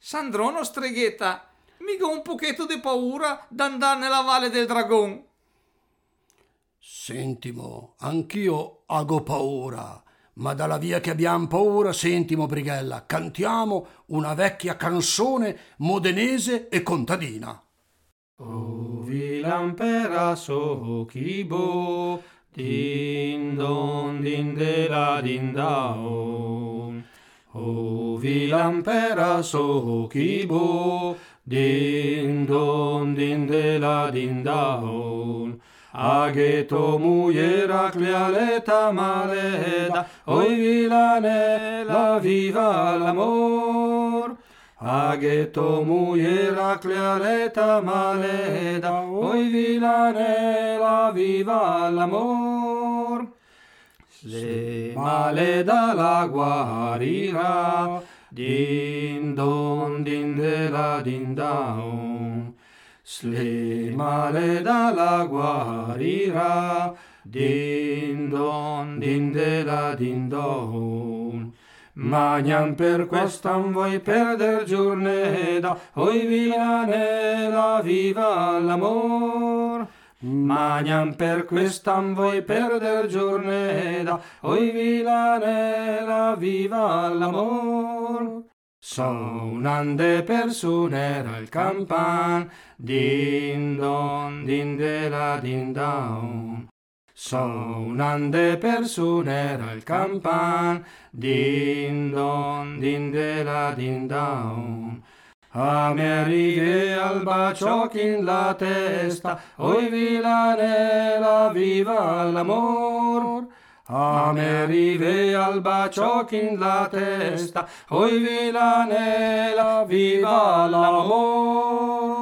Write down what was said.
Sandrono streghetta, mica un pochetto di paura d'andare nella Valle del Dragon. Sentimo, anch'io ago paura, ma dalla via che abbiamo paura, sentimo Brighella, cantiamo una vecchia canzone modenese e contadina. O vilampera so chibo, din don din de la din daon. O vilampera so chibo, din don din de la din daon. Agheto muiera clealeta maleda, oi vilane la viva l'amor. Agheto muiera clealeta maleda, oi vilane la viva l'amor. Se maleda la guarirà, din don din de la din daon. Se maleda la guarirà, din don din de la din don. Magnan per questo voi perder giorneda, oi vilane la viva l'amor. Magnan per questo voi perder giorneda, oi vilane la viva l'amor. Sonande persone al campan, din don din de la din daon. Sonande persone al campan, din don din de la din daon. A me arrive al bacio in la testa, oi vilane la viva l'amor. A me arrive al bacio in la testa, oi vilane la viva l'amor.